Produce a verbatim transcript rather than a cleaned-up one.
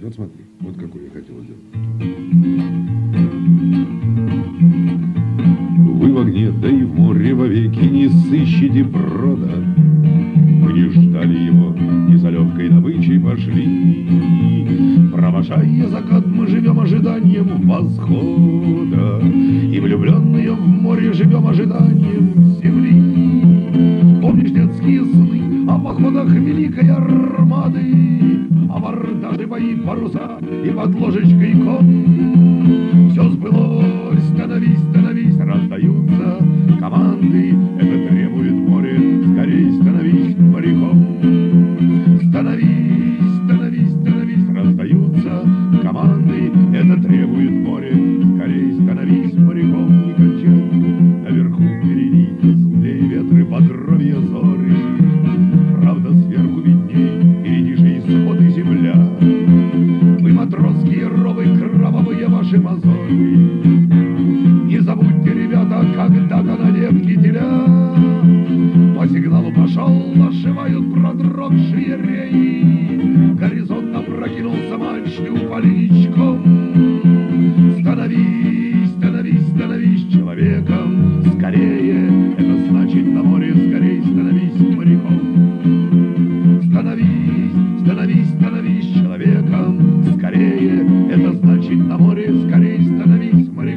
Вот смотри, вот какой я хотел сделать. Вы в огне, да и в море вовеки не сыщете брода. Мы не ждали его и за легкой добычей пошли. Провожая закат, мы живем ожиданием восхода, и влюбленные в море живем ожиданием земли. Помнишь детские сны о походах великой армады, абордажи, бои, паруса и под ложечкой кон? Все сбылось.